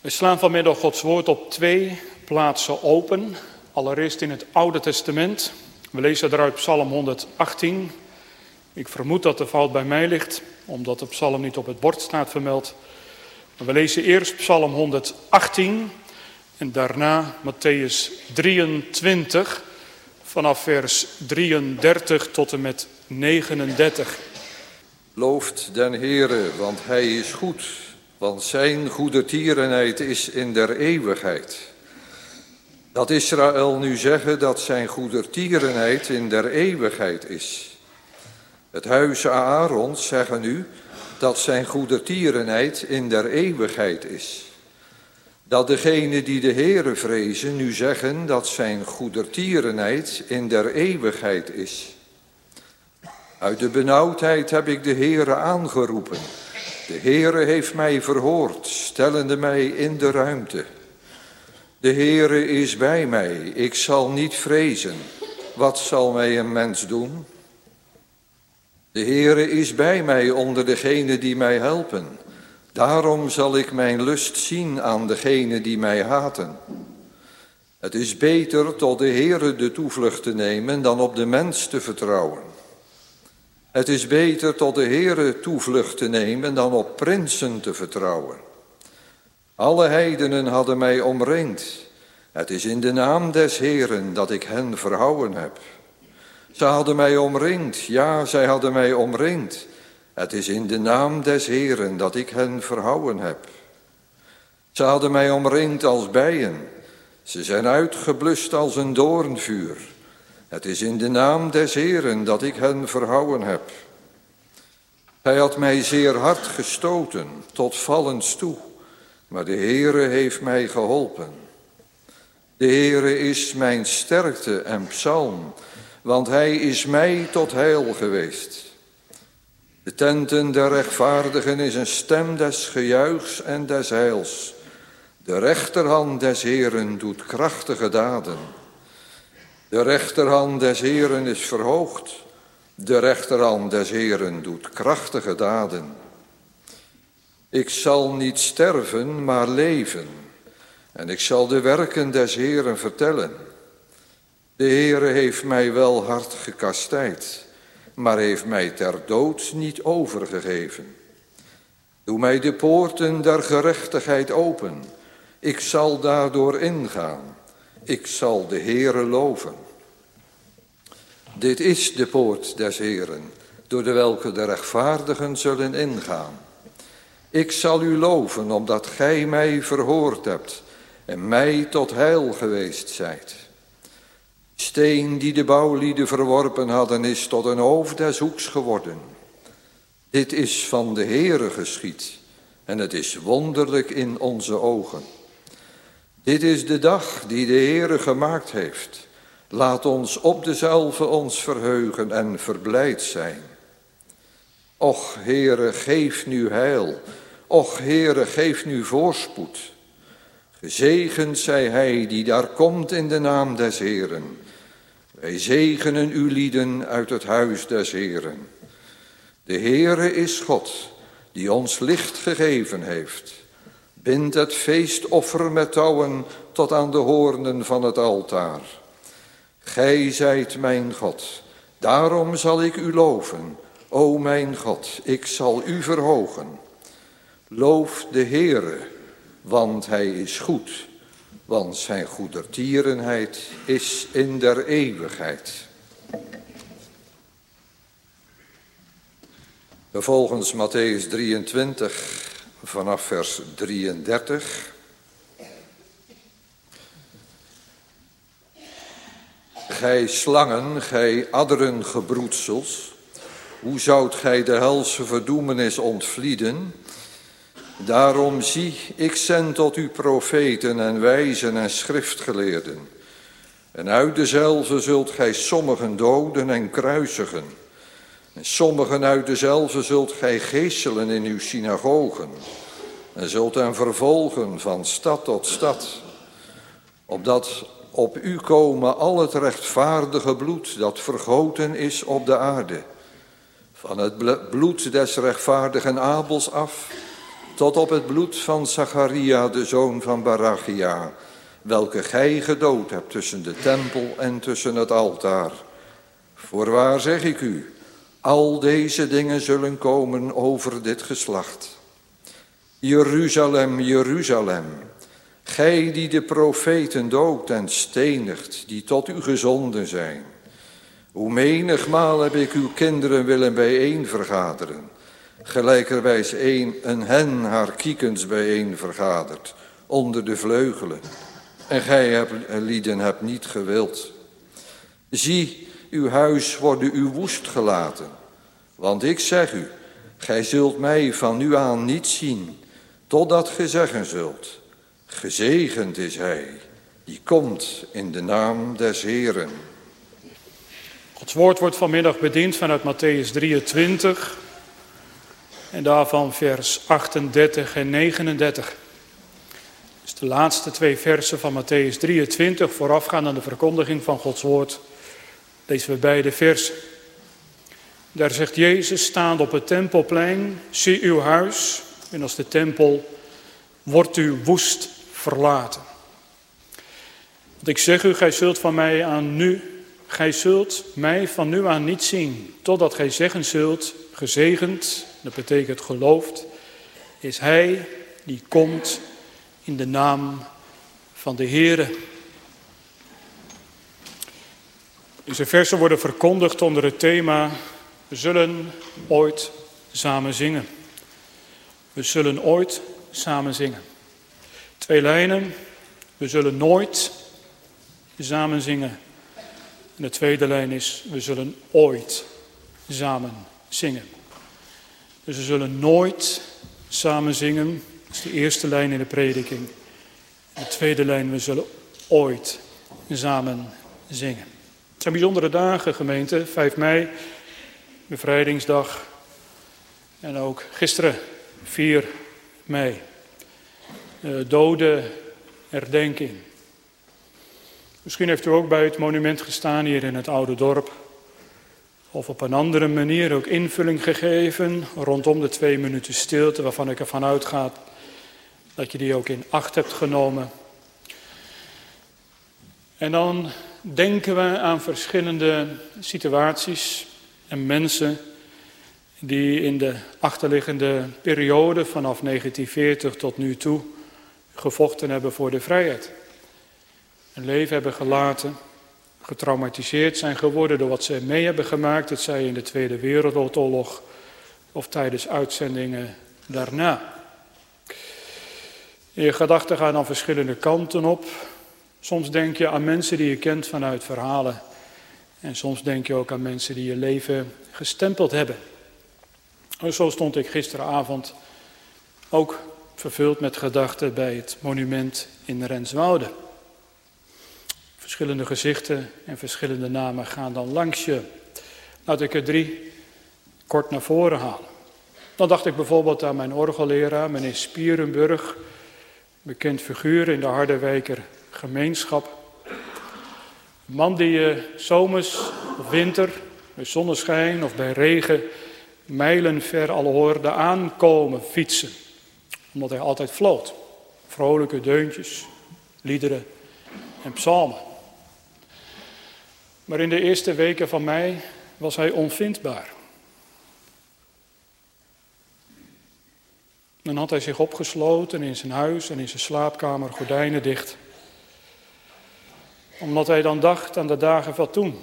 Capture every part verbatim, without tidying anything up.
We slaan vanmiddag Gods woord op twee plaatsen open. Allereerst in het Oude Testament. We lezen eruit Psalm honderdachttien. Ik vermoed dat de fout bij mij ligt, omdat de psalm niet op het bord staat vermeld. We lezen eerst Psalm honderdachttien en daarna Mattheüs drieëntwintig vanaf vers drieëndertig tot en met negenendertig. Looft den Heere, want hij is goed, want zijn goedertierenheid is in der eeuwigheid. Dat Israël nu zeggen dat zijn goedertierenheid in der eeuwigheid is. Het huis Aarons zeggen nu dat zijn goedertierenheid in der eeuwigheid is. Dat degenen die de Heere vrezen nu zeggen dat zijn goedertierenheid in der eeuwigheid is. Uit de benauwdheid heb ik de Heere aangeroepen. De Heere heeft mij verhoord, stellende mij in de ruimte. De Heere is bij mij, ik zal niet vrezen. Wat zal mij een mens doen? De Heere is bij mij onder degenen die mij helpen. Daarom zal ik mijn lust zien aan degenen die mij haten. Het is beter tot de Heere de toevlucht te nemen dan op de mens te vertrouwen. Het is beter tot de Heere toevlucht te nemen dan op prinsen te vertrouwen. Alle heidenen hadden mij omringd. Het is in de naam des Heeren dat ik hen verhouden heb. Ze hadden mij omringd, ja, zij hadden mij omringd. Het is in de naam des Heeren dat ik hen verhouden heb. Ze hadden mij omringd als bijen. Ze zijn uitgeblust als een doornvuur. Het is in de naam des Heeren dat ik hen verhouden heb. Hij had mij zeer hard gestoten, tot vallens toe, maar de Heere heeft mij geholpen. De Heere is mijn sterkte en psalm, want hij is mij tot heil geweest. De tenten der rechtvaardigen is een stem des gejuichs en des heils. De rechterhand des Heeren doet krachtige daden. De rechterhand des Heeren is verhoogd. De rechterhand des Heeren doet krachtige daden. Ik zal niet sterven, maar leven. En ik zal de werken des Heeren vertellen. De Heere heeft mij wel hard gekastijd, maar heeft mij ter dood niet overgegeven. Doe mij de poorten der gerechtigheid open. Ik zal daardoor ingaan. Ik zal de Heere loven. Dit is de poort des Heeren, door de welke de rechtvaardigen zullen ingaan. Ik zal u loven, omdat gij mij verhoord hebt en mij tot heil geweest zijt. Steen die de bouwlieden verworpen hadden, is tot een hoofd des hoeks geworden. Dit is van de Heere geschied, en het is wonderlijk in onze ogen. Dit is de dag die de Heere gemaakt heeft. Laat ons op dezelve ons verheugen en verblijd zijn. Och, Heere, geef nu heil. Och, Heere, geef nu voorspoed. Gezegend zij hij die daar komt in de naam des Heeren. Wij zegenen uw lieden uit het huis des Heeren. De Heere is God, die ons licht gegeven heeft. Bind het feestoffer met touwen tot aan de hoornen van het altaar. Gij zijt mijn God, daarom zal ik u loven. O mijn God, ik zal u verhogen. Loof de Heere, want hij is goed, want zijn goedertierenheid is in der eeuwigheid. Vervolgens Mattheüs drieëntwintig vanaf vers drieëndertig. Gij slangen, gij adderengebroedsels, hoe zoudt gij de helse verdoemenis ontvlieden? Daarom zie, ik zend tot u profeten en wijzen en schriftgeleerden. En uit dezelve zult gij sommigen doden en kruisigen. En sommigen uit dezelve zult gij geeselen in uw synagogen. En zult hen vervolgen van stad tot stad. Opdat op u komen al het rechtvaardige bloed dat vergoten is op de aarde. Van het bloed des rechtvaardigen Abels af tot op het bloed van Zacharia, de zoon van Barachia, welke gij gedood hebt tussen de tempel en tussen het altaar. Voorwaar zeg ik u, al deze dingen zullen komen over dit geslacht. Jeruzalem, Jeruzalem, gij die de profeten doodt en stenigt, die tot u gezonden zijn. Hoe menigmaal heb ik uw kinderen willen bijeen vergaderen, gelijkerwijs een, een hen haar kiekens bijeen vergadert, onder de vleugelen. En gij hebt, lieden hebt niet gewild. Zie, uw huis wordt u woest gelaten. Want ik zeg u, gij zult mij van nu aan niet zien, totdat ge zeggen zult, gezegend is hij, die komt in de naam des Heeren. Gods woord wordt vanmiddag bediend vanuit Matthäus drieëntwintig en daarvan vers achtendertig en negenendertig. Dus de laatste twee versen van Matthäus drieëntwintig, voorafgaand aan de verkondiging van Gods woord, lezen we beide versen. Daar zegt Jezus, staande op het tempelplein, zie uw huis, en als de tempel wordt u woest verlaten. Want ik zeg u, gij zult van mij aan nu, gij zult mij van nu aan niet zien, totdat gij zeggen zult, gezegend, dat betekent geloofd, is hij die komt in de naam van de Heere. Deze versen worden verkondigd onder het thema, we zullen ooit samen zingen. We zullen ooit samen zingen. Twee lijnen, we zullen nooit samen zingen. En de tweede lijn is, we zullen ooit samen zingen. Dus we zullen nooit samen zingen, dat is de eerste lijn in de prediking. De tweede lijn, we zullen ooit samen zingen. Het zijn bijzondere dagen, gemeente, vijf mei, bevrijdingsdag en ook gisteren, vier mei, de dode herdenking. Misschien heeft u ook bij het monument gestaan hier in het oude dorp, of op een andere manier ook invulling gegeven rondom de twee minuten stilte, waarvan ik ervan uitga dat je die ook in acht hebt genomen. En dan denken we aan verschillende situaties en mensen die in de achterliggende periode vanaf negentien veertig tot nu toe gevochten hebben voor de vrijheid. Een leven hebben gelaten, getraumatiseerd zijn geworden door wat ze mee hebben gemaakt, het zij in de Tweede Wereldoorlog of tijdens uitzendingen daarna. Je gedachten gaan dan verschillende kanten op. Soms denk je aan mensen die je kent vanuit verhalen. En soms denk je ook aan mensen die je leven gestempeld hebben. En zo stond ik gisteravond ook vervuld met gedachten bij het monument in Renswoude. Verschillende gezichten en verschillende namen gaan dan langs je. Laat ik er drie kort naar voren halen. Dan dacht ik bijvoorbeeld aan mijn orgelleraar, meneer Spierenburg, bekend figuur in de Harderwijker gemeenschap. Een man die je zomers of winter, bij zonneschijn of bij regen, mijlen ver al hoorde aankomen fietsen. Omdat hij altijd floot. Vrolijke deuntjes, liederen en psalmen. Maar in de eerste weken van mei was hij onvindbaar. Dan had hij zich opgesloten in zijn huis en in zijn slaapkamer, gordijnen dicht. Omdat hij dan dacht aan de dagen van toen.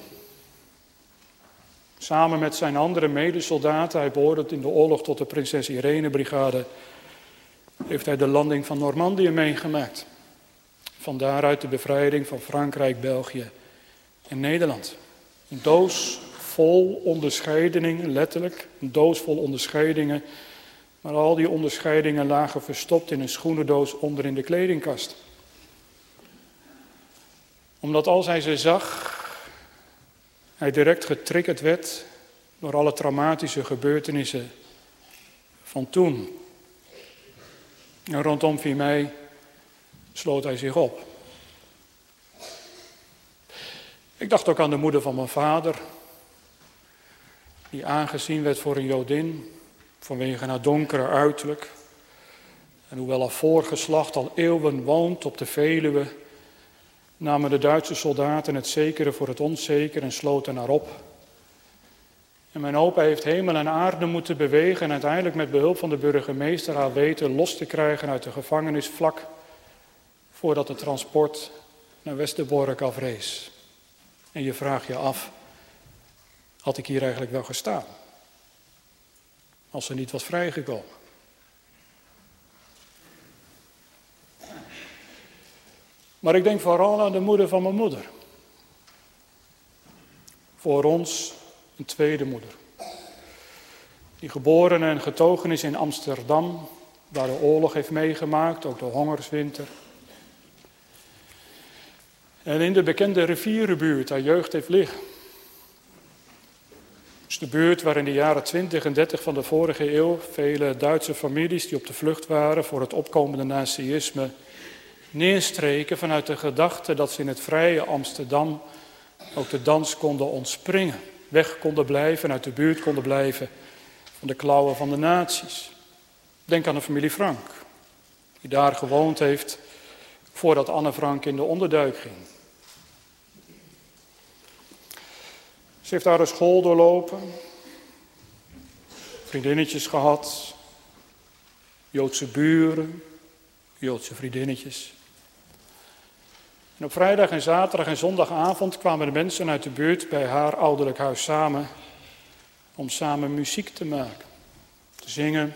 Samen met zijn andere medesoldaten, hij behoorde in de oorlog tot de Prinses Irene Brigade, heeft hij de landing van Normandië meegemaakt. Van daaruit de bevrijding van Frankrijk, België en Nederland. Een doos vol onderscheidingen, letterlijk, een doos vol onderscheidingen. Maar al die onderscheidingen lagen verstopt in een schoenendoos onder in de kledingkast. Omdat als hij ze zag, hij direct getriggerd werd door alle traumatische gebeurtenissen van toen. En rondom vier mei sloot hij zich op. Ik dacht ook aan de moeder van mijn vader, die aangezien werd voor een Jodin, vanwege haar donkere uiterlijk. En hoewel een voorgeslacht al eeuwen woont op de Veluwe, namen de Duitse soldaten het zekere voor het onzekere en sloten erop. En mijn opa heeft hemel en aarde moeten bewegen en uiteindelijk met behulp van de burgemeester haar weten los te krijgen uit de gevangenis vlak voordat het transport naar Westerbork afrees. En je vraagt je af, had ik hier eigenlijk wel gestaan? Als ze niet was vrijgekomen. Maar ik denk vooral aan de moeder van mijn moeder. Voor ons een tweede moeder. Die geboren en getogen is in Amsterdam, waar de oorlog heeft meegemaakt, ook de hongerswinter. En in de bekende rivierenbuurt haar jeugd heeft liggen. Dus de buurt waar in de jaren twintig en dertig van de vorige eeuw vele Duitse families die op de vlucht waren voor het opkomende nazisme neerstreken vanuit de gedachte dat ze in het vrije Amsterdam ook de dans konden ontspringen. Weg konden blijven, uit de buurt konden blijven van de klauwen van de nazi's. Denk aan de familie Frank, die daar gewoond heeft voordat Anne Frank in de onderduik ging. Ze heeft daar een school doorlopen, vriendinnetjes gehad, Joodse buren, Joodse vriendinnetjes. En op vrijdag en zaterdag en zondagavond kwamen de mensen uit de buurt bij haar ouderlijk huis samen om samen muziek te maken, te zingen,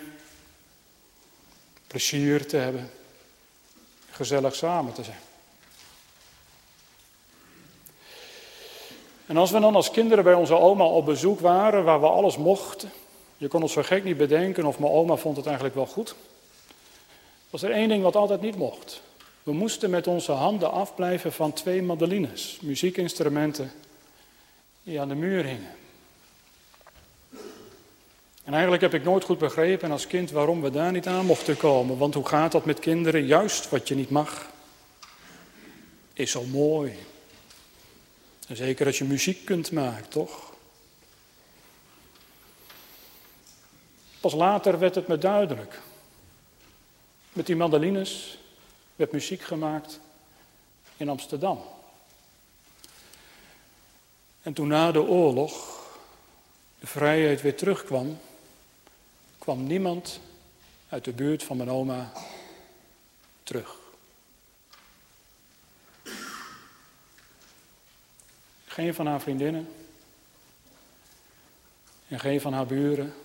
plezier te hebben, gezellig samen te zijn. En als we dan als kinderen bij onze oma op bezoek waren, waar we alles mochten, je kon ons zo gek niet bedenken of mijn oma vond het eigenlijk wel goed, was er één ding wat altijd niet mocht. We moesten met onze handen afblijven van twee mandolines, muziekinstrumenten die aan de muur hingen. En eigenlijk heb ik nooit goed begrepen als kind waarom we daar niet aan mochten komen. Want hoe gaat dat met kinderen? Juist wat je niet mag, is zo mooi. En zeker als je muziek kunt maken, toch? Pas later werd het me duidelijk. Met die mandolines werd muziek gemaakt in Amsterdam. En toen na de oorlog de vrijheid weer terugkwam, kwam niemand uit de buurt van mijn oma terug. Geen van haar vriendinnen en geen van haar buren.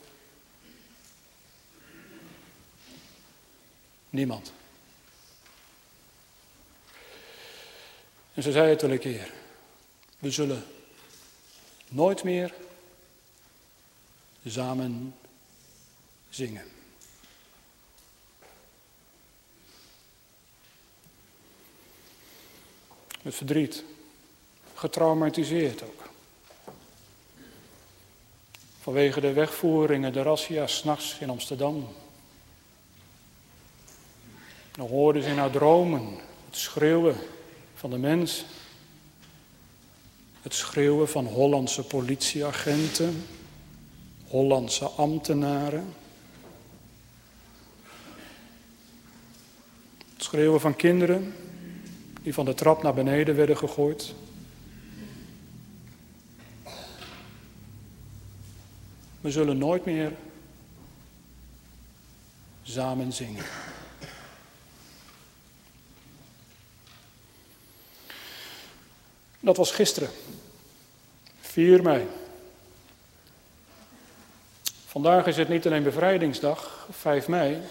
Niemand. En ze zei het wel een keer. We zullen nooit meer samen zingen. Met verdriet. Getraumatiseerd ook. Vanwege de wegvoeringen, de razzia's 's nachts in Amsterdam. Dan hoorde ze in haar dromen het schreeuwen van de mensen. Het schreeuwen van Hollandse politieagenten, Hollandse ambtenaren. Het schreeuwen van kinderen die van de trap naar beneden werden gegooid. We zullen nooit meer samen zingen. Dat was gisteren, vier mei. Vandaag is het niet alleen bevrijdingsdag, vijf mei.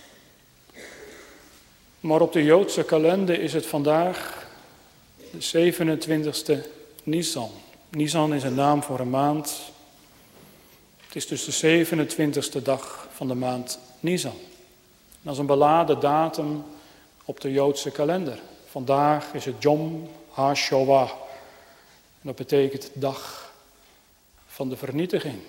Maar op de Joodse kalender is het vandaag de zevenentwintigste Nisan. Nisan is een naam voor een maand. Het is dus de zevenentwintigste dag van de maand Nisan. Dat is een beladen datum op de Joodse kalender. Vandaag is het Yom HaShoah. En dat betekent dag van de vernietiging.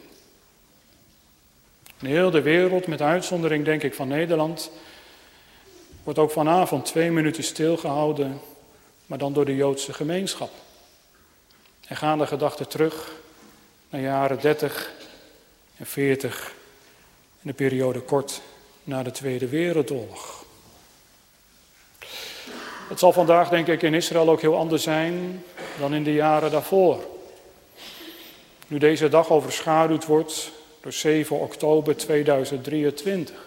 In heel de wereld, met uitzondering denk ik van Nederland, wordt ook vanavond twee minuten stilgehouden, maar dan door de Joodse gemeenschap. En gaan de gedachten terug naar jaren dertig en veertig, in de periode kort na de Tweede Wereldoorlog. Het zal vandaag denk ik in Israël ook heel anders zijn dan in de jaren daarvoor. Nu deze dag overschaduwd wordt door zeven oktober tweeduizend drieëntwintig.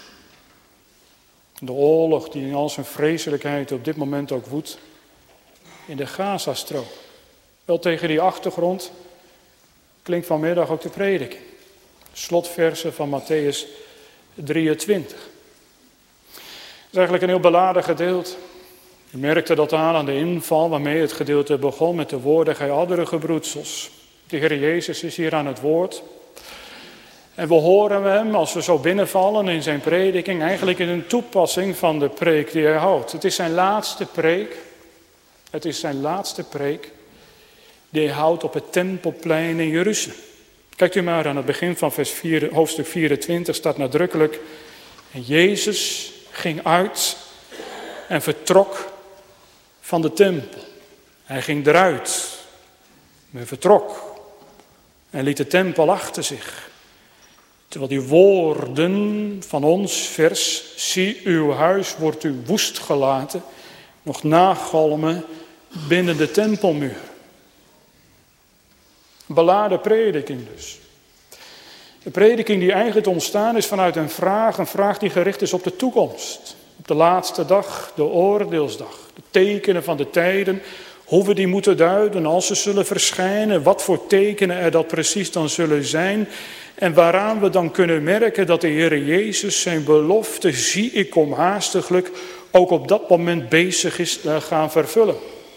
De oorlog die in al zijn vreselijkheid op dit moment ook woedt in de Gazastrook. Wel tegen die achtergrond klinkt vanmiddag ook de prediking. Slotversen van Matthäus drieëntwintig. Het is eigenlijk een heel beladen gedeelte. Je merkte dat aan aan de inval waarmee het gedeelte begon met de woorden: gij oudere gebroedsels. De Heer Jezus is hier aan het woord. En we horen hem, als we zo binnenvallen in zijn prediking, eigenlijk in een toepassing van de preek die hij houdt. Het is zijn laatste preek. Het is zijn laatste preek die hij houdt op het Tempelplein in Jeruzalem. Kijkt u maar aan het begin van vers vier, hoofdstuk vierentwintig staat nadrukkelijk: en Jezus ging uit en vertrok van de tempel. Hij ging eruit. Men vertrok en liet de tempel achter zich. Terwijl die woorden van ons vers, zie uw huis wordt u woest gelaten, nog nagalmen binnen de tempelmuur. Een beladen prediking dus. Een prediking die eigenlijk ontstaan is vanuit een vraag, een vraag die gericht is op de toekomst. Op de laatste dag, de oordeelsdag, de tekenen van de tijden, hoe we die moeten duiden als ze zullen verschijnen, wat voor tekenen er dat precies dan zullen zijn en waaraan we dan kunnen merken dat de Heer Jezus zijn belofte, zie ik kom haastiglijk, ook op dat moment bezig is te gaan vervullen.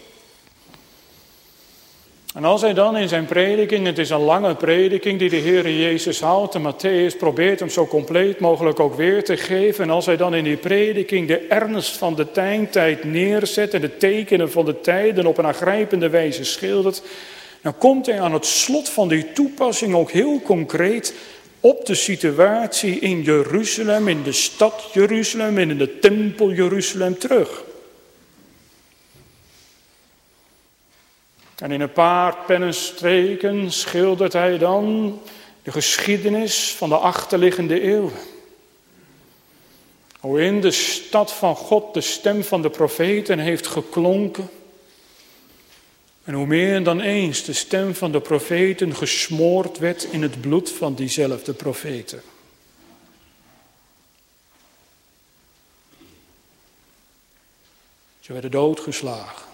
En als hij dan in zijn prediking, het is een lange prediking die de Heer Jezus houdt, en Matthäus probeert hem zo compleet mogelijk ook weer te geven. En als hij dan in die prediking de ernst van de tijdtijd neerzet en de tekenen van de tijden op een aangrijpende wijze schildert, dan komt hij aan het slot van die toepassing ook heel concreet op de situatie in Jeruzalem, in de stad Jeruzalem en in de tempel Jeruzalem terug. En in een paar pennenstreken schildert hij dan de geschiedenis van de achterliggende eeuwen. Hoe in de stad van God de stem van de profeten heeft geklonken. En hoe meer dan eens de stem van de profeten gesmoord werd in het bloed van diezelfde profeten. Ze werden doodgeslagen.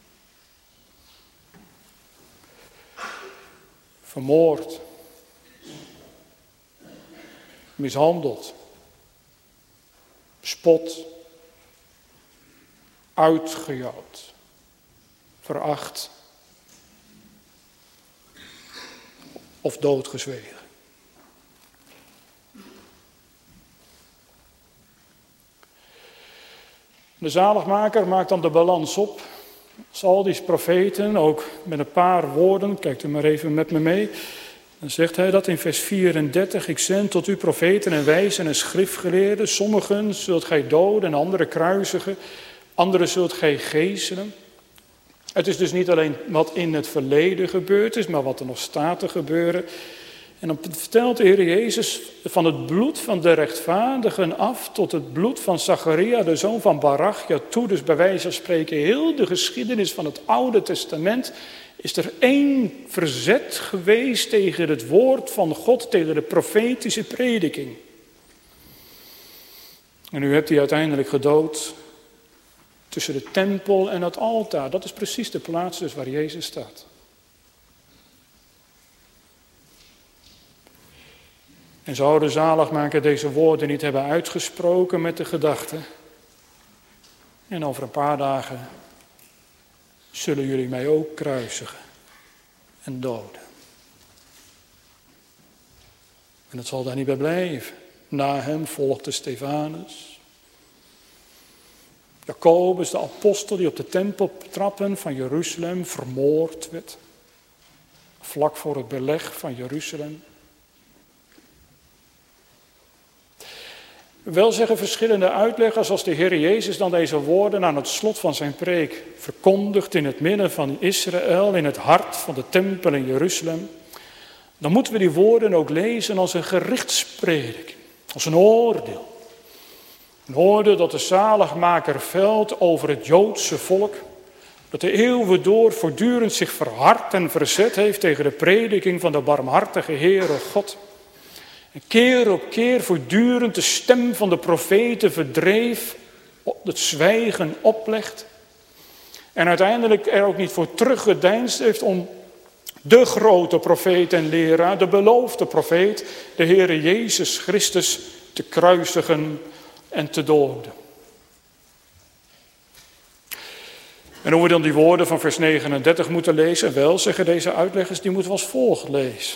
Vermoord, mishandeld, spot, uitgejouwd, veracht of doodgezwegen. De zaligmaker maakt dan de balans op. Als al die profeten, ook met een paar woorden, kijkt u maar even met me mee. Dan zegt hij dat in vers vierendertig. Ik zend tot u profeten en wijzen en schriftgeleerden. Sommigen zult gij doden en anderen kruisigen. Anderen zult gij geeselen. Het is dus niet alleen wat in het verleden gebeurd is, maar wat er nog staat te gebeuren. En dan vertelt de Heer Jezus van het bloed van de rechtvaardigen af tot het bloed van Zacharia, de zoon van Barachja, toe. Dus bij wijze van spreken heel de geschiedenis van het Oude Testament is er één verzet geweest tegen het woord van God, tegen de profetische prediking. En u hebt die uiteindelijk gedood tussen de tempel en het altaar. Dat is precies de plaats dus waar Jezus staat. En zou de zaligmaker deze woorden niet hebben uitgesproken met de gedachte: en over een paar dagen zullen jullie mij ook kruisigen en doden. En het zal daar niet bij blijven. Na hem volgde Stefanus. Jacobus, de apostel die op de tempeltrappen van Jeruzalem vermoord werd. Vlak voor het beleg van Jeruzalem. Wel zeggen verschillende uitleggers, als de Heer Jezus dan deze woorden aan het slot van zijn preek verkondigt in het midden van Israël, in het hart van de tempel in Jeruzalem, dan moeten we die woorden ook lezen als een gerichtsprediking, als een oordeel. En hoorde dat de zaligmaker veld over het Joodse volk, dat de eeuwen door voortdurend zich verhard en verzet heeft tegen de prediking van de barmhartige Heere God. En keer op keer voortdurend de stem van de profeten verdreef, het zwijgen oplegt. En uiteindelijk er ook niet voor teruggedeinsd heeft om de grote profeet en leraar, de beloofde profeet, de Heere Jezus Christus, te kruisigen en te doden. En hoe we dan die woorden van vers negenendertig moeten lezen, wel, zeggen deze uitleggers, die moeten we als volgt lezen.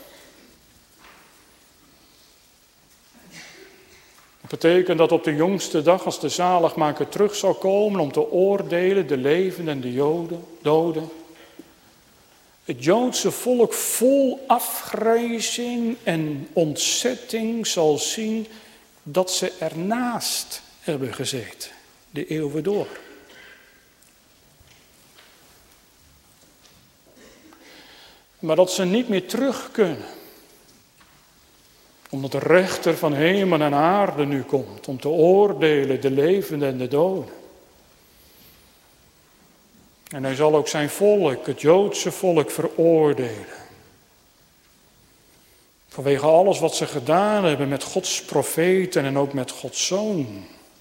Dat betekent dat op de jongste dag, als de zaligmaker terug zal komen om te oordelen de levenden en de Joden, doden, het Joodse volk vol afgrijzing en ontzetting zal zien dat ze ernaast hebben gezeten, de eeuwen door. Maar dat ze niet meer terug kunnen. Omdat de rechter van hemel en aarde nu komt om te oordelen de levenden en de doden. En hij zal ook zijn volk, het Joodse volk, veroordelen. Vanwege alles wat ze gedaan hebben met Gods profeten en ook met Gods Zoon.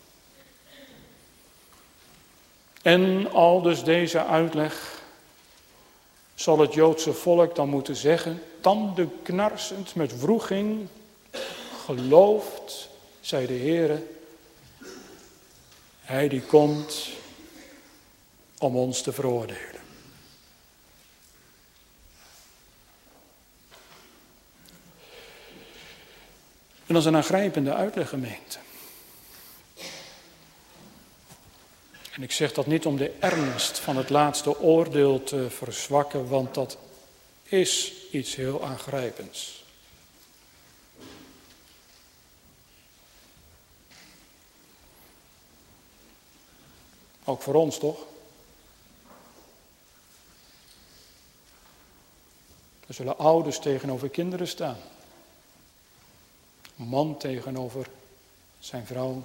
En al dus deze uitleg zal het Joodse volk dan moeten zeggen, tandenknarsend met wroeging, gelooft, zei de Heere, hij die komt om ons te veroordelen. En dat is een aangrijpende uitleg, gemeente. En ik zeg dat niet om de ernst van het laatste oordeel te verzwakken, want dat is iets heel aangrijpends. Ook voor ons, toch? Er zullen ouders tegenover kinderen staan. Een man tegenover zijn vrouw.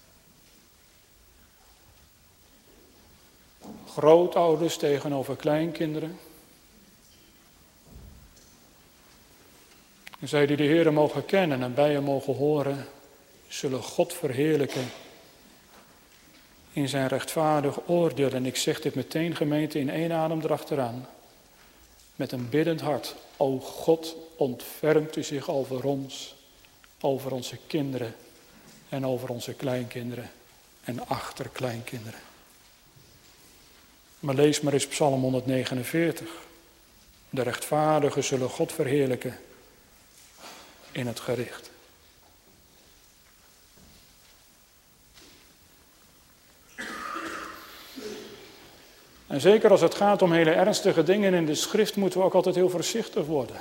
Grootouders tegenover kleinkinderen. En zij die de Heere mogen kennen en bij hem mogen horen, zullen God verheerlijken in zijn rechtvaardig oordeel. En ik zeg dit meteen, gemeente, in één adem erachteraan. Met een biddend hart. O God, ontfermt u zich over ons, over onze kinderen en over onze kleinkinderen en achterkleinkinderen. Maar lees maar eens Psalm honderdnegenenveertig. De rechtvaardigen zullen God verheerlijken in het gericht. En zeker als het gaat om hele ernstige dingen in de schrift, moeten we ook altijd heel voorzichtig worden.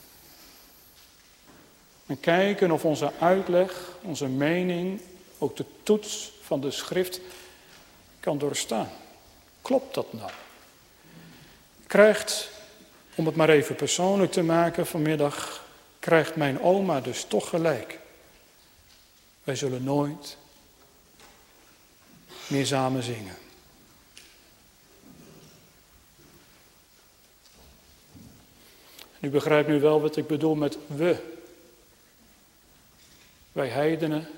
En kijken of onze uitleg, onze mening, ook de toets van de schrift kan doorstaan. Klopt dat nou? Krijgt, om het maar even persoonlijk te maken vanmiddag, krijgt mijn oma dus toch gelijk. Wij zullen nooit meer samen zingen. U begrijpt nu wel wat ik bedoel met we. Wij heidenen,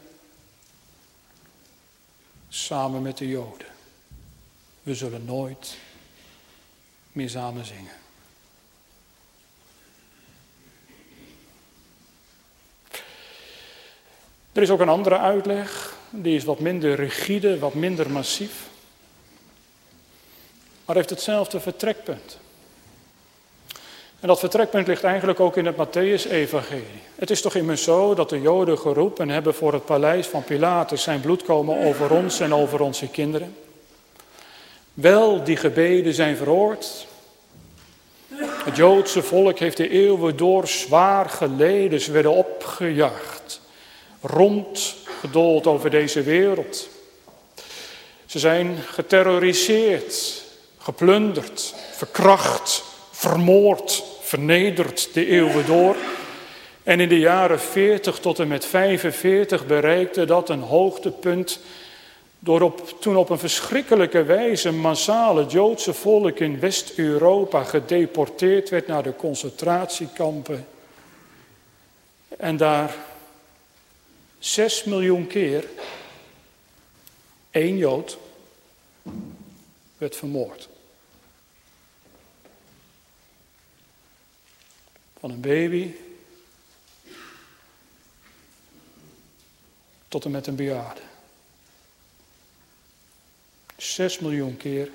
samen met de Joden. We zullen nooit meer samen zingen. Er is ook een andere uitleg, die is wat minder rigide, wat minder massief. Maar heeft hetzelfde vertrekpunt. En dat vertrekpunt ligt eigenlijk ook in het Mattheüs-evangelie. Het is toch immers zo dat de Joden geroepen hebben voor het paleis van Pilatus, zijn bloed komen over ons en over onze kinderen. Wel, die gebeden zijn verhoord. Het Joodse volk heeft de eeuwen door zwaar geleden. Ze werden opgejaagd, rondgedold over deze wereld. Ze zijn geterroriseerd, geplunderd, verkracht, vermoord, vernederd de eeuwen door. En in de jaren veertig tot en met vijfenveertig bereikte dat een hoogtepunt door op, toen op een verschrikkelijke wijze massaal het Joodse volk in West-Europa gedeporteerd werd naar de concentratiekampen. En daar zes miljoen keer één Jood werd vermoord. Van een baby tot en met een bejaarde. Zes miljoen keer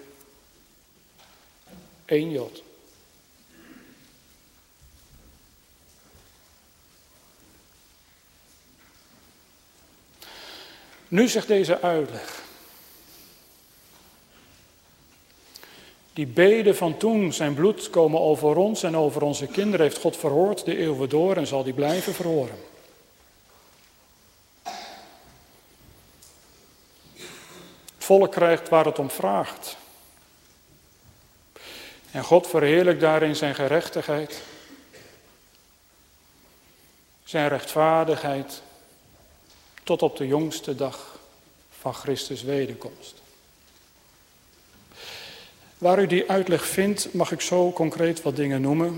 één Jood. Nu zegt deze uitleg. Die beden van toen, zijn bloed komen over ons en over onze kinderen, heeft God verhoord de eeuwen door en zal die blijven verhoren. Het volk krijgt waar het om vraagt. En God verheerlijkt daarin zijn gerechtigheid, zijn rechtvaardigheid, tot op de jongste dag van Christus wederkomst. Waar u die uitleg vindt, mag ik zo concreet wat dingen noemen.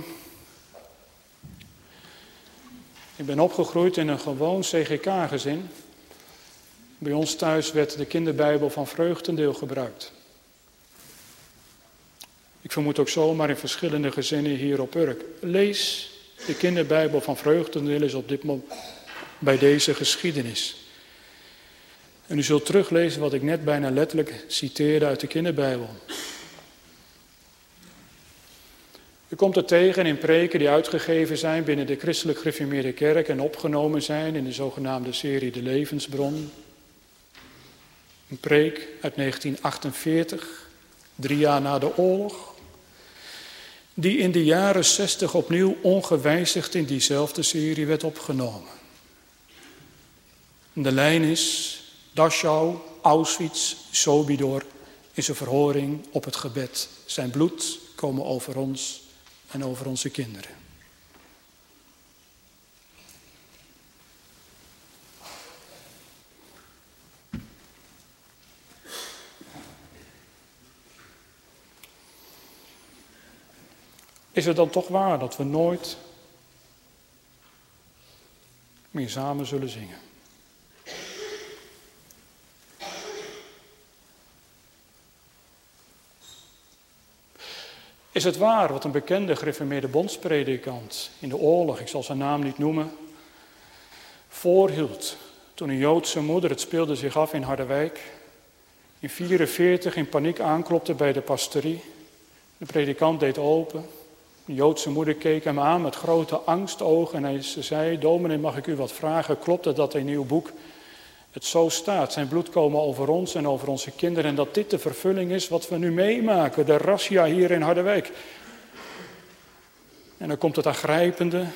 Ik ben opgegroeid in een gewoon C G K-gezin. Bij ons thuis werd de kinderbijbel van Vreugdendeel gebruikt. Ik vermoed ook zomaar in verschillende gezinnen hier op Urk. Lees de kinderbijbel van Vreugdendeel is op dit moment bij deze geschiedenis. En u zult teruglezen wat ik net bijna letterlijk citeerde uit de kinderbijbel. U komt het tegen in preken die uitgegeven zijn binnen de christelijk gereformeerde kerk en opgenomen zijn in de zogenaamde serie De Levensbron. Een preek uit negentien achtenveertig, drie jaar na de oorlog, die in de jaren zestig opnieuw ongewijzigd in diezelfde serie werd opgenomen. De lijn is Dachau, Auschwitz, Sobibor in zijn verhoring op het gebed. Zijn bloed komen over ons en over onze kinderen. Is het dan toch waar dat we nooit meer samen zullen zingen? Is het waar wat een bekende gereformeerde bondspredikant in de oorlog, ik zal zijn naam niet noemen, voorhield toen een Joodse moeder, het speelde zich af in Harderwijk, in vierenveertig in paniek aanklopte bij de pastorie. De predikant deed open. De Joodse moeder keek hem aan met grote angstogen en hij, ze zei, dominee, mag ik u wat vragen? Klopt het dat in uw boek het zo staat? Zijn bloed komen over ons en over onze kinderen en dat dit de vervulling is wat we nu meemaken, de razzia hier in Harderwijk. En dan komt het aangrijpende,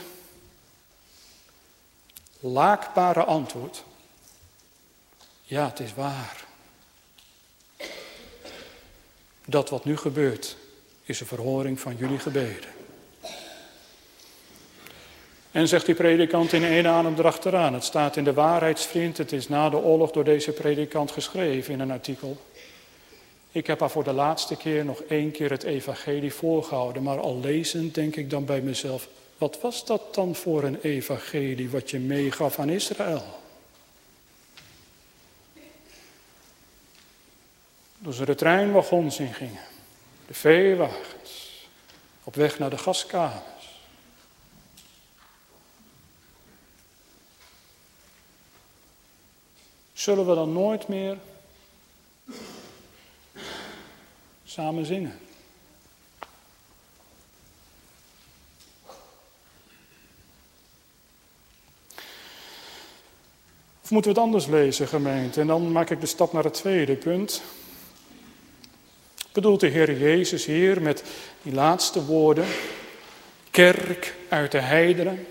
laakbare antwoord. Ja, het is waar. Dat wat nu gebeurt is een verhoring van jullie gebeden. En zegt die predikant in één adem erachteraan. Het staat in de Waarheidsvriend. Het is na de oorlog door deze predikant geschreven in een artikel. Ik heb haar voor de laatste keer nog één keer het evangelie voorgehouden. Maar al lezend denk ik dan bij mezelf. Wat was dat dan voor een evangelie wat je meegaf aan Israël? Toen ze de treinwagons ingingen. De veewagens. Op weg naar de gaskamers. Zullen we dan nooit meer samen zingen? Of moeten we het anders lezen, gemeente? En dan maak ik de stap naar het tweede punt. Bedoelt de Heer Jezus hier met die laatste woorden, kerk uit de heidenen,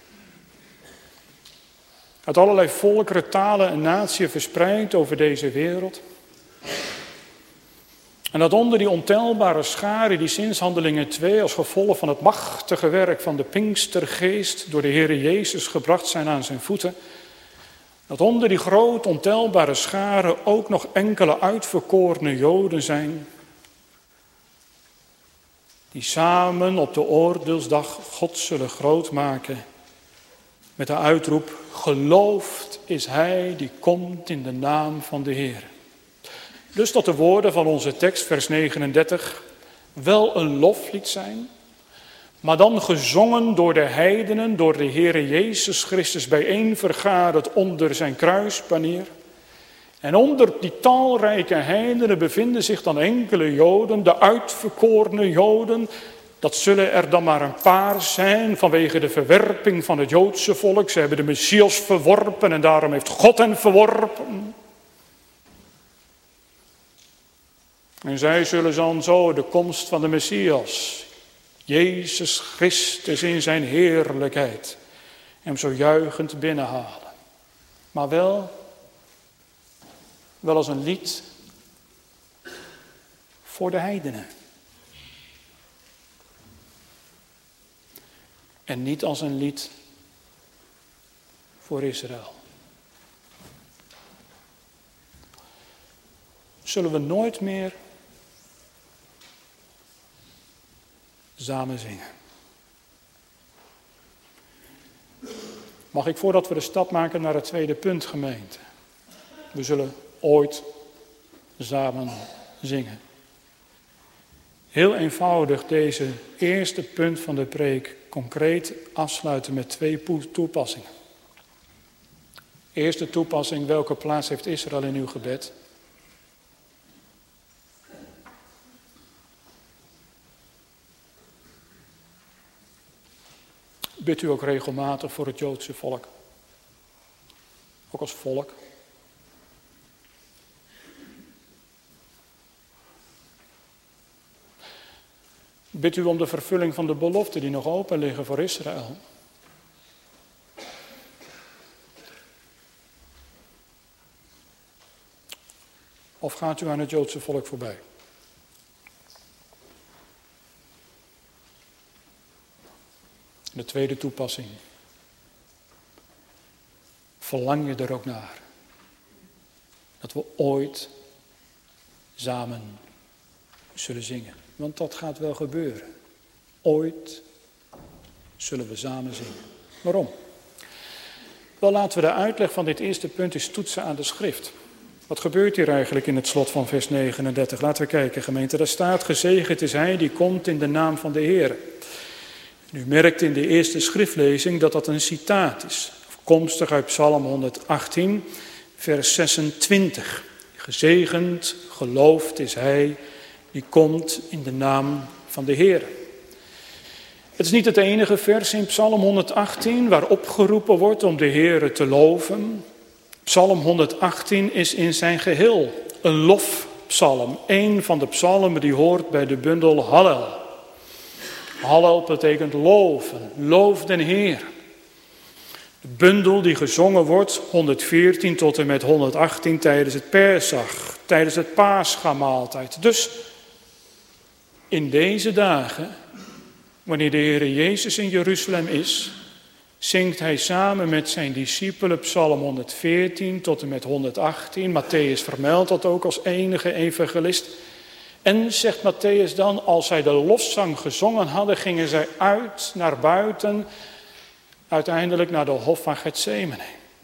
uit allerlei volkeren, talen en natieën verspreid over deze wereld. En dat onder die ontelbare scharen die sinds Handelingen twee als gevolg van het machtige werk van de Pinkstergeest door de Heere Jezus gebracht zijn aan zijn voeten, dat onder die groot ontelbare scharen ook nog enkele uitverkorene Joden zijn, die samen op de oordeelsdag God zullen grootmaken met de uitroep: geloofd is hij die komt in de naam van de Heer. Dus dat de woorden van onze tekst, vers negenendertig, wel een loflied zijn, maar dan gezongen door de heidenen, door de Heere Jezus Christus bijeen vergaderd onder zijn kruisbanier. En onder die talrijke heidenen bevinden zich dan enkele Joden, de uitverkorene Joden. Dat zullen er dan maar een paar zijn vanwege de verwerping van het Joodse volk. Ze hebben de Messias verworpen en daarom heeft God hen verworpen. En zij zullen dan zo de komst van de Messias, Jezus Christus in zijn heerlijkheid, hem zo juichend binnenhalen. Maar wel, wel als een lied voor de heidenen. En niet als een lied voor Israël. Zullen we nooit meer samen zingen? Mag ik, voordat we de stap maken naar het tweede punt, gemeente? We zullen ooit samen zingen. Heel eenvoudig deze eerste punt van de preek concreet afsluiten met twee toepassingen. Eerste toepassing: welke plaats heeft Israël in uw gebed? Bidt u ook regelmatig voor het Joodse volk? Ook als volk? Bidt u om de vervulling van de beloften die nog open liggen voor Israël? Of gaat u aan het Joodse volk voorbij? De tweede toepassing. Verlang je er ook naar dat we ooit samen zullen zingen? Want dat gaat wel gebeuren. Ooit zullen we samen zingen. Waarom? Wel, laten we de uitleg van dit eerste punt eens toetsen aan de schrift. Wat gebeurt hier eigenlijk in het slot van vers negenendertig? Laten we kijken, gemeente. Daar staat: gezegend is hij die komt in de naam van de Heer. U merkt in de eerste schriftlezing dat dat een citaat is. Afkomstig uit Psalm honderdachttien, vers zesentwintig. Gezegend, geloofd is hij die komt in de naam van de Heer. Het is niet het enige vers in Psalm honderdachttien waar opgeroepen wordt om de Heer te loven. Psalm honderdachttien is in zijn geheel een lofpsalm. Een van de psalmen die hoort bij de bundel Hallel. Hallel betekent loven, loof den Heer. De bundel die gezongen wordt, honderdveertien tot en met honderdachttien, tijdens het Persach, tijdens het Paschamaaltijd. Dus in deze dagen, wanneer de Heer Jezus in Jeruzalem is, zingt hij samen met zijn discipelen Psalm honderdveertien tot en met honderdachttien. Matthäus vermeldt dat ook als enige evangelist. En, zegt Matthäus dan, als zij de lofzang gezongen hadden, gingen zij uit naar buiten, uiteindelijk naar de hof van Getsemane.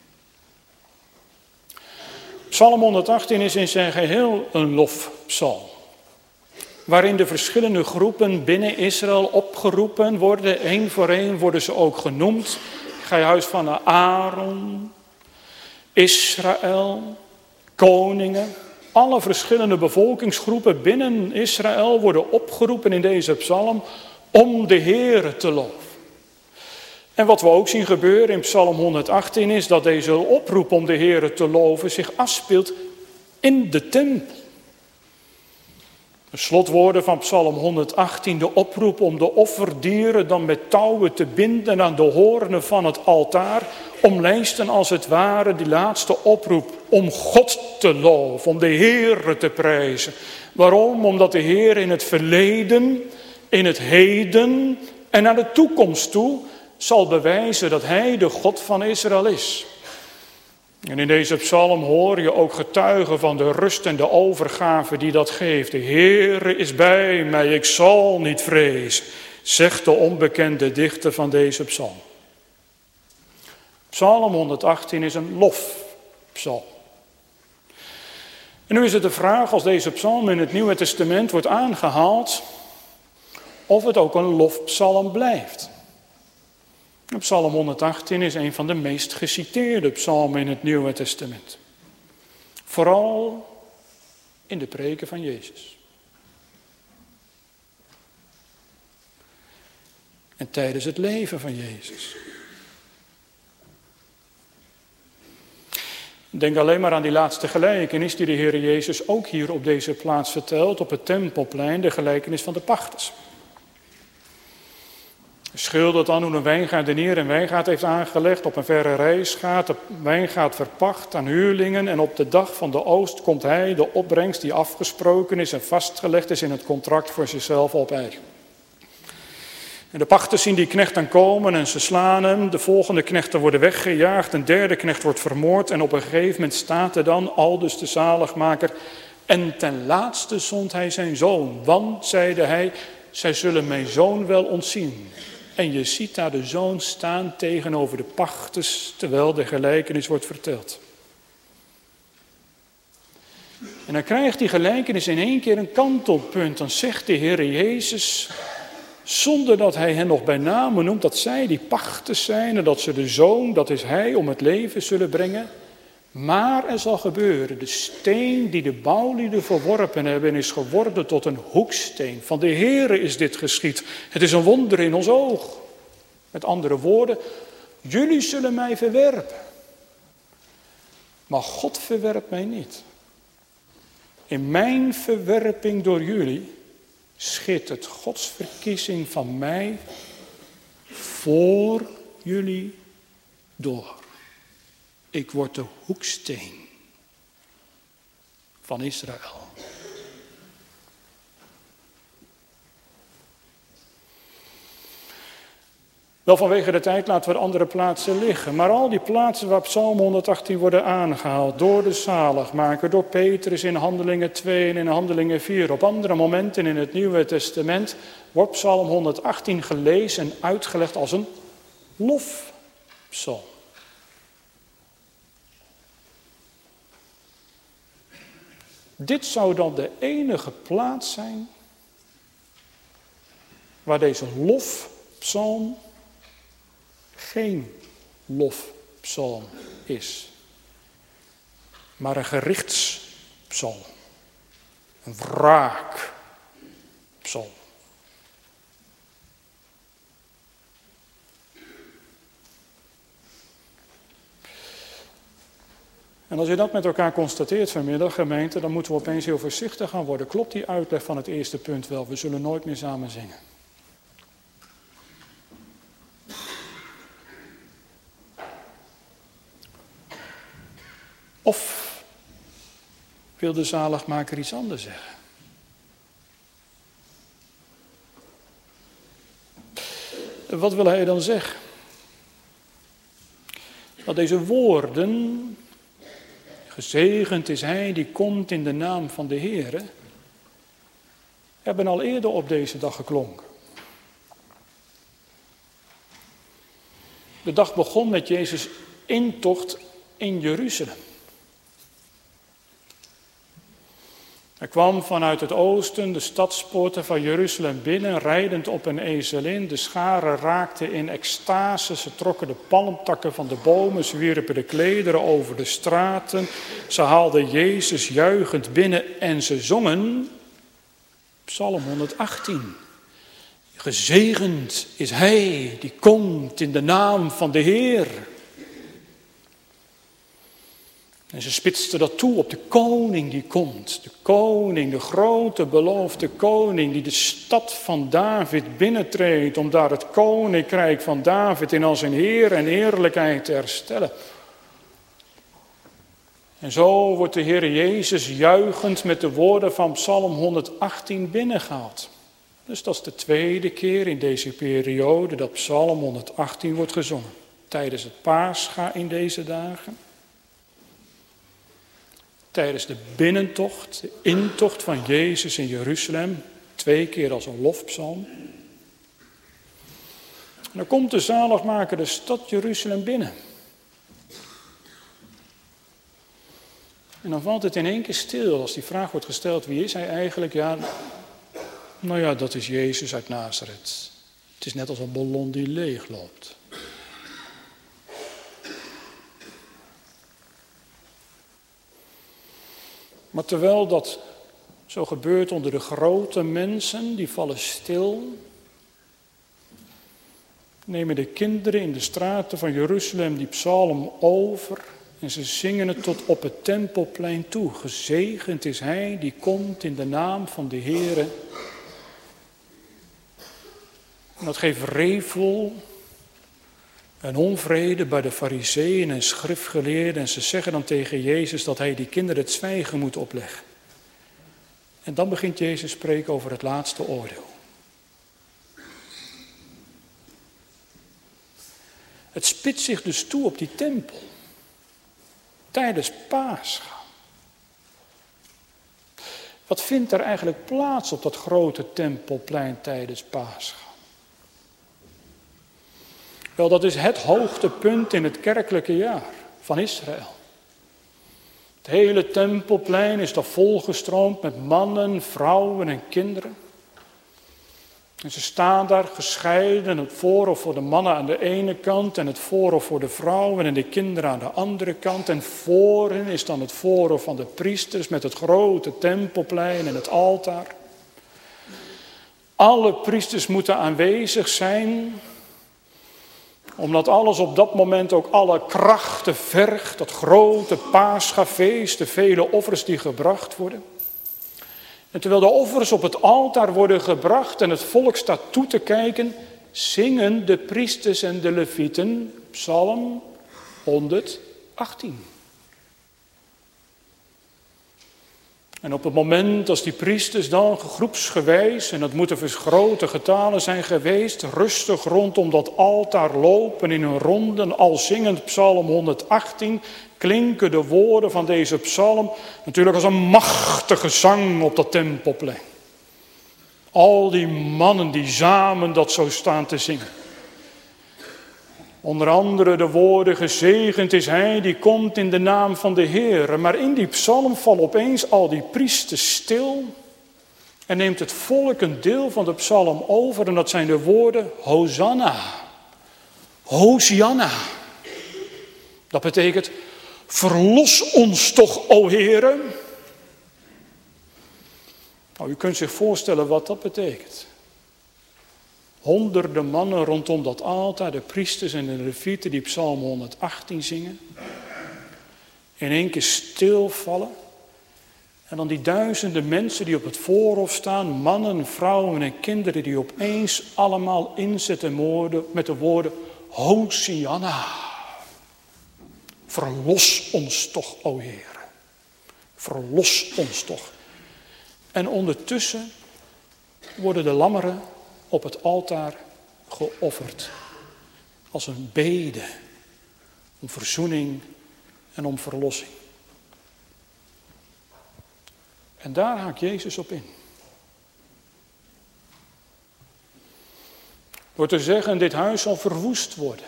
Psalm honderdachttien is in zijn geheel een lofpsalm, waarin de verschillende groepen binnen Israël opgeroepen worden. Eén voor één worden ze ook genoemd. Ga je huis van Aaron, Israël, koningen. Alle verschillende bevolkingsgroepen binnen Israël worden opgeroepen in deze psalm om de Heere te loven. En wat we ook zien gebeuren in Psalm honderdachttien is dat deze oproep om de Heere te loven zich afspeelt in de tempel. De slotwoorden van Psalm honderdachttien, de oproep om de offerdieren dan met touwen te binden aan de hoornen van het altaar, omlijsten als het ware die laatste oproep om God te loven, om de Heere te prijzen. Waarom? Omdat de Heer in het verleden, in het heden en naar de toekomst toe zal bewijzen dat Hij de God van Israël is. En in deze psalm hoor je ook getuigen van de rust en de overgave die dat geeft. De Heere is bij mij, ik zal niet vrezen, zegt de onbekende dichter van deze psalm. Psalm honderdachttien is een lofpsalm. En nu is het de vraag, als deze psalm in het Nieuwe Testament wordt aangehaald, of het ook een lofpsalm blijft. Psalm honderdachttien is een van de meest geciteerde psalmen in het Nieuwe Testament. Vooral in de preken van Jezus. En tijdens het leven van Jezus. Denk alleen maar aan die laatste gelijkenis die de Heer Jezus ook hier op deze plaats vertelt, op het Tempelplein, de gelijkenis van de pachters. Hij schildert dan hoe een wijngaardenier een wijngaard heeft aangelegd, op een verre reis gaat, de wijngaard verpacht aan huurlingen en op de dag van de oogst komt hij de opbrengst die afgesproken is en vastgelegd is in het contract voor zichzelf opeisen. En de pachters zien die knecht dan komen en ze slaan hem, de volgende knechten worden weggejaagd, een derde knecht wordt vermoord en op een gegeven moment staat er dan, aldus de zaligmaker, en ten laatste zond hij zijn zoon, want, zeide hij, zij zullen mijn zoon wel ontzien. En je ziet daar de zoon staan tegenover de pachters, terwijl de gelijkenis wordt verteld. En dan krijgt die gelijkenis in één keer een kantelpunt. Dan zegt de Heer Jezus, zonder dat hij hen nog bij name noemt, dat zij die pachters zijn en dat ze de zoon, dat is hij, om het leven zullen brengen. Maar er zal gebeuren, de steen die de bouwlieden verworpen hebben is geworden tot een hoeksteen. Van de Heere is dit geschied. Het is een wonder in ons oog. Met andere woorden, jullie zullen mij verwerpen. Maar God verwerpt mij niet. In mijn verwerping door jullie schittert Gods verkiezing van mij voor jullie door. Ik word de hoeksteen van Israël. Wel, vanwege de tijd laten we de andere plaatsen liggen. Maar al die plaatsen waar Psalm honderdachttien worden aangehaald door de zaligmaker, door Petrus in Handelingen twee en in Handelingen vier. Op andere momenten in het Nieuwe Testament wordt Psalm honderdachttien gelezen en uitgelegd als een lofpsalm. Dit zou dan de enige plaats zijn waar deze lofpsalm geen lofpsalm is, maar een gerichtspsalm, een wraakpsalm. En als je dat met elkaar constateert vanmiddag, gemeente, dan moeten we opeens heel voorzichtig gaan worden. Klopt die uitleg van het eerste punt wel? We zullen nooit meer samen zingen. Of wil de zaligmaker iets anders zeggen? Wat wil hij dan zeggen? Dat deze woorden, gezegend is hij die komt in de naam van de Heere, hebben al eerder op deze dag geklonken. De dag begon met Jezus' intocht in Jeruzalem. Hij kwam vanuit het oosten de stadspoorten van Jeruzalem binnen, rijdend op een ezelin. De scharen raakten in extase, ze trokken de palmtakken van de bomen, ze wierpen de klederen over de straten. Ze haalden Jezus juichend binnen en ze zongen Psalm honderdachttien. Gezegend is hij die komt in de naam van de Heer. En ze spitsten dat toe op de koning die komt. De koning, de grote beloofde koning die de stad van David binnentreedt om daar het koninkrijk van David in al zijn heer en heerlijkheid te herstellen. En zo wordt de Heer Jezus juichend met de woorden van Psalm honderdachttien binnengehaald. Dus dat is de tweede keer in deze periode dat Psalm honderdachttien wordt gezongen. Tijdens het Pascha in deze dagen. Tijdens de binnentocht, de intocht van Jezus in Jeruzalem. Twee keer als een lofpsalm. En dan komt de zaligmaker de stad Jeruzalem binnen. En dan valt het in één keer stil als die vraag wordt gesteld, wie is hij eigenlijk? Ja, nou ja, dat is Jezus uit Nazareth. Het is net als een ballon die leeg loopt. Maar terwijl dat zo gebeurt onder de grote mensen, die vallen stil, nemen de kinderen in de straten van Jeruzalem die psalm over en ze zingen het tot op het tempelplein toe. Gezegend is hij die komt in de naam van de Heere. En dat geeft wrevel en onvrede bij de farizeeën en schriftgeleerden. En ze zeggen dan tegen Jezus dat hij die kinderen het zwijgen moet opleggen. En dan begint Jezus spreken over het laatste oordeel. Het spitst zich dus toe op die tempel. Tijdens Pascha. Wat vindt er eigenlijk plaats op dat grote tempelplein tijdens Pascha? Wel, dat is het hoogtepunt in het kerkelijke jaar van Israël. Het hele tempelplein is daar volgestroomd met mannen, vrouwen en kinderen. En ze staan daar gescheiden, het voorhof voor de mannen aan de ene kant en het voorhof voor de vrouwen en de kinderen aan de andere kant. En voor hen is dan het voorhof van de priesters met het grote tempelplein en het altaar. Alle priesters moeten aanwezig zijn, omdat alles op dat moment ook alle krachten vergt, dat grote Paschafeest, de vele offers die gebracht worden. En terwijl de offers op het altaar worden gebracht en het volk staat toe te kijken, zingen de priesters en de levieten psalm honderdachttien. En op het moment als die priesters dan groepsgewijs, en dat moeten dus grote getalen zijn geweest, rustig rondom dat altaar lopen in een ronde, al zingend psalm honderdachttien, klinken de woorden van deze psalm natuurlijk als een machtige zang op dat tempelplein. Al die mannen die samen dat zo staan te zingen. Onder andere de woorden, gezegend is hij die komt in de naam van de Heer. Maar in die psalm vallen opeens al die priesters stil en neemt het volk een deel van de psalm over. En dat zijn de woorden Hosanna, Hosianna. Dat betekent, verlos ons toch, o Heere. Nou, u kunt zich voorstellen wat dat betekent. Honderden mannen rondom dat altaar, de priesters en de levieten die psalm honderdachttien zingen. In één keer stilvallen. En dan die duizenden mensen die op het voorhof staan, mannen, vrouwen en kinderen die opeens allemaal inzetten met de woorden Hosianna. Verlos ons toch, o Heer. Verlos ons toch. En ondertussen worden de lammeren op het altaar geofferd. Als een bede om verzoening en om verlossing. En daar haakt Jezus op in. Door te zeggen, dit huis zal verwoest worden.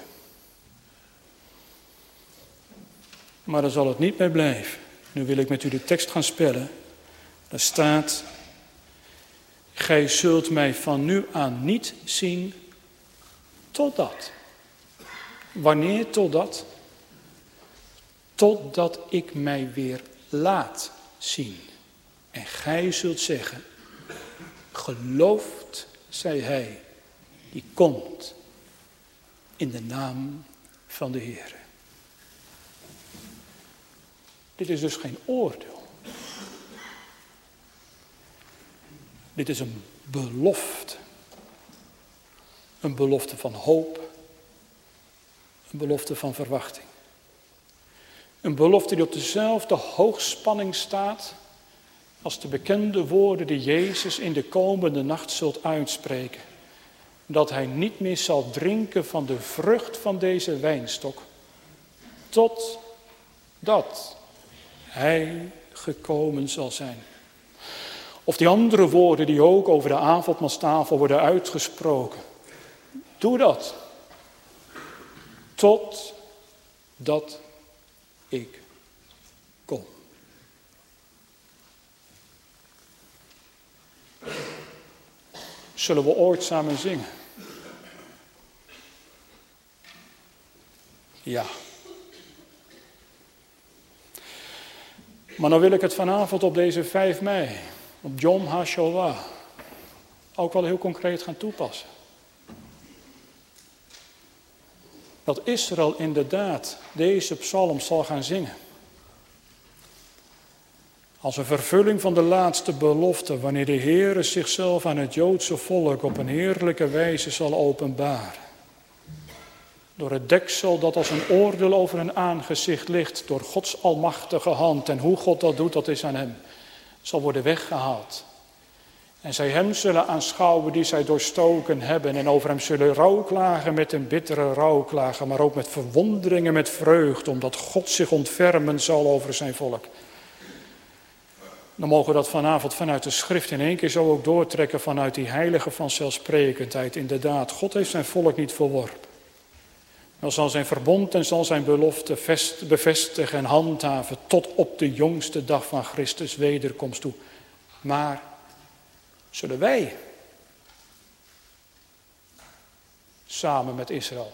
Maar daar zal het niet bij blijven. Nu wil ik met u de tekst gaan spellen. Daar staat, gij zult mij van nu aan niet zien, totdat. Wanneer totdat? Totdat ik mij weer laat zien. En gij zult zeggen, geloofd zij hij die komt in de naam van de Heer. Dit is dus geen oordeel. Dit is een belofte. Een belofte van hoop. Een belofte van verwachting. Een belofte die op dezelfde hoogspanning staat als de bekende woorden die Jezus in de komende nacht zult uitspreken. Dat hij niet meer zal drinken van de vrucht van deze wijnstok, totdat hij gekomen zal zijn. Of die andere woorden die ook over de avondmaalstafel worden uitgesproken. Doe dat. Totdat ik kom. Zullen we ooit samen zingen? Ja. Maar dan wil ik het vanavond op deze vijf mei, op Yom HaShoah, ook wel heel concreet gaan toepassen. Dat Israël inderdaad deze psalm zal gaan zingen. Als een vervulling van de laatste belofte, wanneer de Heere zichzelf aan het Joodse volk op een heerlijke wijze zal openbaren. Door het deksel dat als een oordeel over hun aangezicht ligt, door Gods almachtige hand. En hoe God dat doet, dat is aan hem. Zal worden weggehaald. En zij hem zullen aanschouwen die zij doorstoken hebben. En over hem zullen rouwklagen met een bittere rouwklagen. Maar ook met verwondering en met vreugde. Omdat God zich ontfermen zal over zijn volk. Dan mogen we dat vanavond vanuit de schrift in één keer zo ook doortrekken. Vanuit die heilige vanzelfsprekendheid. Inderdaad, God heeft zijn volk niet verworpen. Dan zal zijn verbond en zal zijn belofte vest, bevestigen en handhaven tot op de jongste dag van Christus wederkomst toe. Maar zullen wij samen met Israël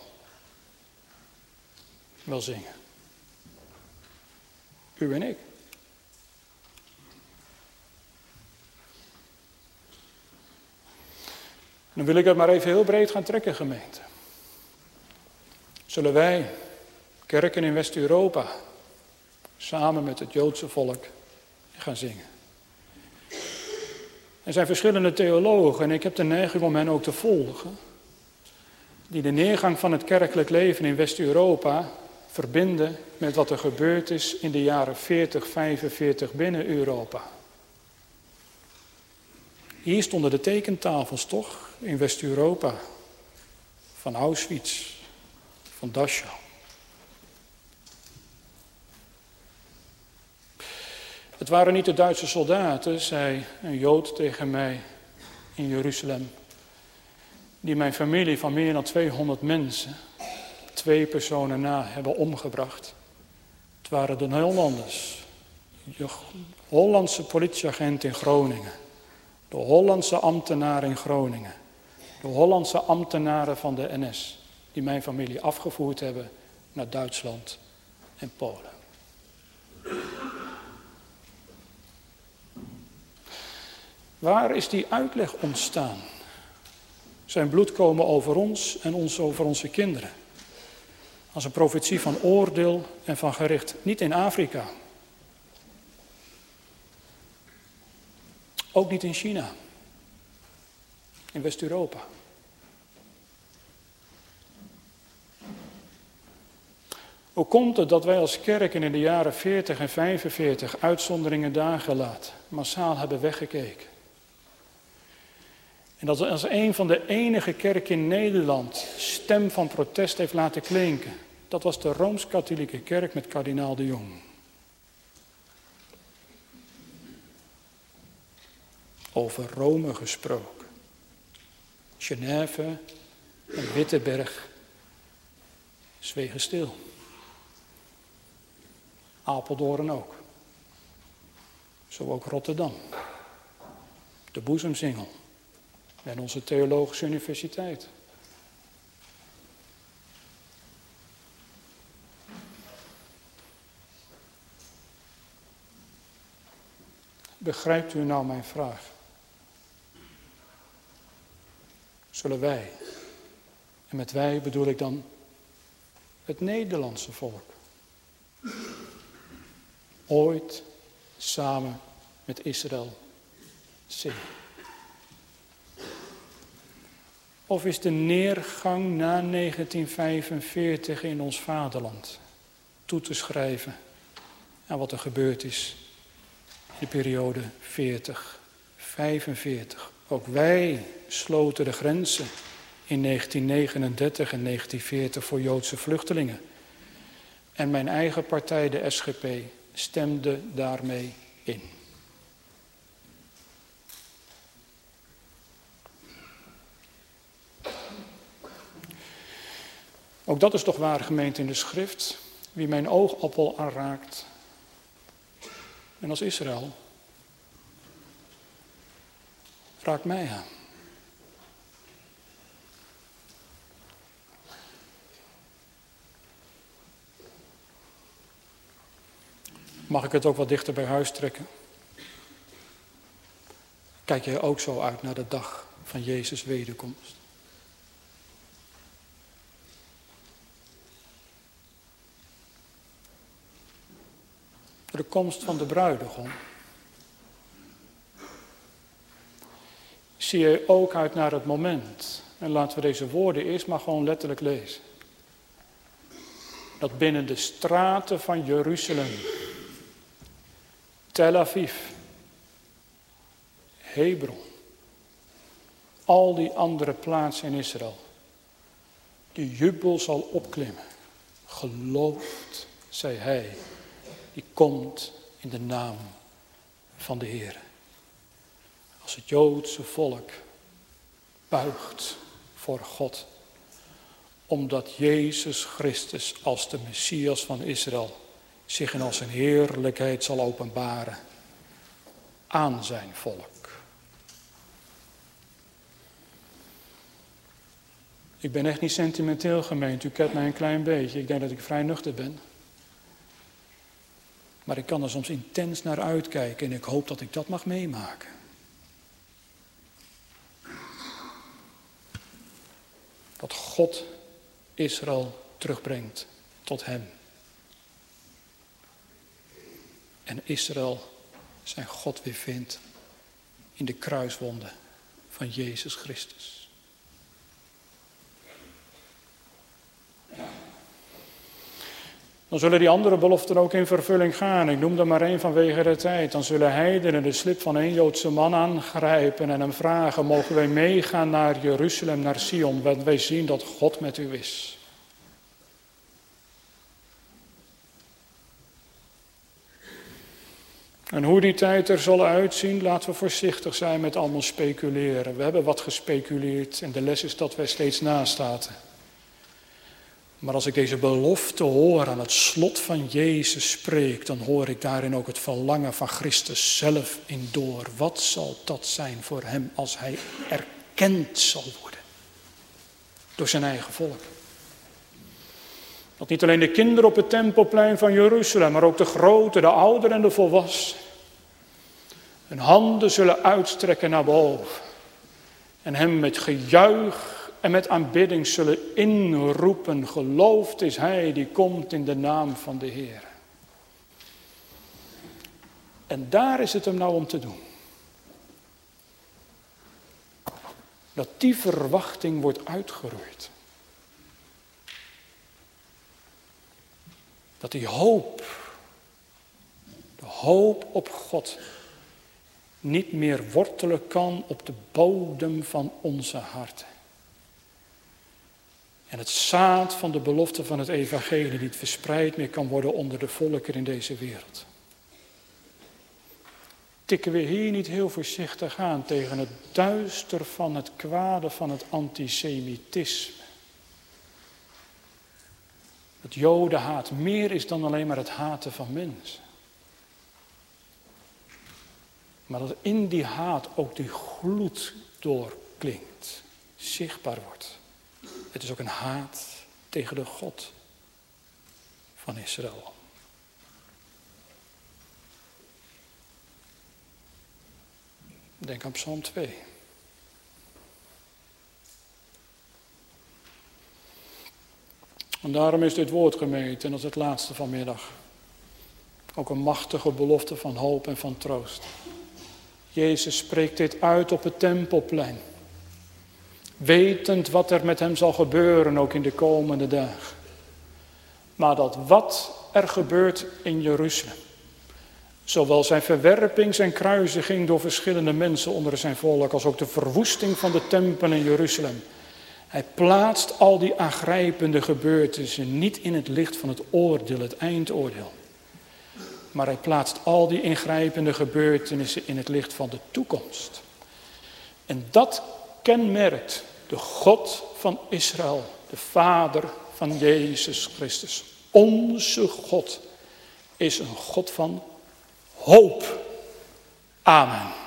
wel zingen? U en ik. Dan wil ik het maar even heel breed gaan trekken, gemeente. Zullen wij, kerken in West-Europa, samen met het Joodse volk gaan zingen. Er zijn verschillende theologen, en ik heb de neiging om hen ook te volgen, die de neergang van het kerkelijk leven in West-Europa verbinden met wat er gebeurd is in de jaren veertig, vijfenveertig binnen Europa. Hier stonden de tekentafels toch, in West-Europa, van Auschwitz, van Dachau. Het waren niet de Duitse soldaten, zei een Jood tegen mij in Jeruzalem, die mijn familie van meer dan tweehonderd mensen, twee personen na, hebben omgebracht. Het waren de Hollanders, de Hollandse politieagent in Groningen, de Hollandse ambtenaren in Groningen, de Hollandse ambtenaren van de N S, die mijn familie afgevoerd hebben naar Duitsland en Polen. Waar is die uitleg ontstaan? Zijn bloed komen over ons en ons over onze kinderen. Als een profetie van oordeel en van gericht. Niet in Afrika. Ook niet in China. In West-Europa. Hoe komt het dat wij als kerken in de jaren veertig en vijfenveertig uitzonderingen daargelaten, massaal hebben weggekeken? En dat als een van de enige kerken in Nederland stem van protest heeft laten klinken. Dat was de Rooms-Katholieke Kerk met kardinaal de Jong. Over Rome gesproken. Genève en Wittenberg zwegen stil. Apeldoorn ook. Zo ook Rotterdam. De boezemsingel. En onze theologische universiteit. Begrijpt u nou mijn vraag? Zullen wij, en met wij bedoel ik dan het Nederlandse volk, ooit samen met Israël zingen? Of is de neergang na negentien vijfenveertig in ons vaderland toe te schrijven aan wat er gebeurd is in de periode veertig, vijfenveertig? Ook wij sloten de grenzen in negentien negenendertig en negentien veertig voor Joodse vluchtelingen. En mijn eigen partij, de S G P, stemde daarmee in. Ook dat is toch waar, gemeente, in de schrift. Wie mijn oogappel aanraakt. En als Israël. Raakt mij aan. Mag ik het ook wat dichter bij huis trekken? Kijk jij ook zo uit naar de dag van Jezus' wederkomst? De komst van de bruidegom. Zie je ook uit naar het moment. En laten we deze woorden eerst maar gewoon letterlijk lezen. Dat binnen de straten van Jeruzalem, Tel Aviv, Hebron, al die andere plaatsen in Israël, de jubel zal opklimmen. Gelooft, zei hij, die komt in de naam van de Heer. Als het Joodse volk buigt voor God, omdat Jezus Christus als de Messias van Israël zich in al zijn heerlijkheid zal openbaren aan zijn volk. Ik ben echt niet sentimenteel, gemeente. U kent mij een klein beetje. Ik denk dat ik vrij nuchter ben. Maar ik kan er soms intens naar uitkijken en ik hoop dat ik dat mag meemaken. Dat God Israël terugbrengt tot hem. En Israël zijn God weer vindt in de kruiswonden van Jezus Christus. Dan zullen die andere beloften ook in vervulling gaan. Ik noem er maar één vanwege de tijd. Dan zullen heidenen de slip van één Joodse man aangrijpen en hem vragen: mogen wij meegaan naar Jeruzalem, naar Sion, want wij zien dat God met u is. En hoe die tijd er zal uitzien, laten we voorzichtig zijn met allemaal speculeren. We hebben wat gespeculeerd en de les is dat wij steeds nastaten. Maar als ik deze belofte hoor aan het slot van Jezus spreek, dan hoor ik daarin ook het verlangen van Christus zelf in door. Wat zal dat zijn voor hem als hij erkend zal worden door zijn eigen volk? Dat niet alleen de kinderen op het tempelplein van Jeruzalem, maar ook de grote, de ouderen en de volwassenen hun handen zullen uitstrekken naar boven en hem met gejuich en met aanbidding zullen inroepen: geloofd is hij die komt in de naam van de Heer. En daar is het hem nou om te doen. Dat die verwachting wordt uitgeroeid. Dat die hoop, de hoop op God, niet meer wortelen kan op de bodem van onze harten. En het zaad van de belofte van het evangelie niet verspreid meer kan worden onder de volkeren in deze wereld. Tikken we hier niet heel voorzichtig aan tegen het duister van het kwade van het antisemitisme? Het jodenhaat meer is dan alleen maar het haten van mensen. Maar dat in die haat ook die gloed doorklinkt, zichtbaar wordt. Het is ook een haat tegen de God van Israël. Denk aan Psalm twee. En daarom is dit woord, gemeente, en dat is het laatste vanmiddag, Ook een machtige belofte van hoop en van troost. Jezus spreekt dit uit op het Tempelplein. Wetend wat er met hem zal gebeuren, ook in de komende dagen. Maar dat wat er gebeurt in Jeruzalem, zowel zijn verwerping, zijn kruisiging door verschillende mensen onder zijn volk, als ook de verwoesting van de tempel in Jeruzalem. Hij plaatst al die aangrijpende gebeurtenissen niet in het licht van het oordeel, het eindoordeel. Maar hij plaatst al die ingrijpende gebeurtenissen in het licht van de toekomst. En dat kenmerkt de God van Israël, de Vader van Jezus Christus. Onze God is een God van hoop. Amen.